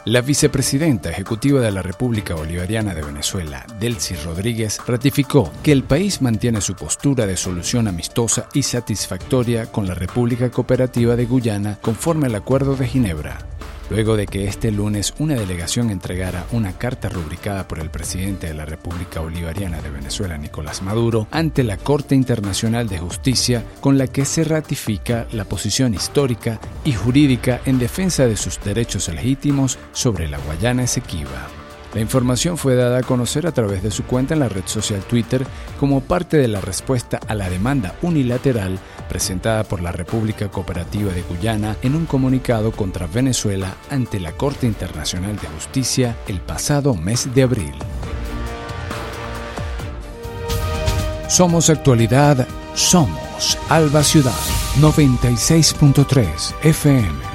La vicepresidenta ejecutiva de la República Bolivariana de Venezuela, Delcy Rodríguez, ratificó que el país mantiene su postura de solución amistosa y satisfactoria con la República Cooperativa de Guyana conforme al Acuerdo de Ginebra. Luego de que este lunes una delegación entregara una carta rubricada por el presidente de la República Bolivariana de Venezuela, Nicolás Maduro, ante la Corte Internacional de Justicia, con la que se ratifica la posición histórica y jurídica en defensa de sus derechos legítimos sobre la Guayana Esequiba. La información fue dada a conocer a través de su cuenta en la red social Twitter como parte de la respuesta a la demanda unilateral presentada por la República Cooperativa de Guyana en un comunicado contra Venezuela ante la Corte Internacional de Justicia el pasado mes de abril. Somos Actualidad, somos Alba Ciudad, 96.3 FM.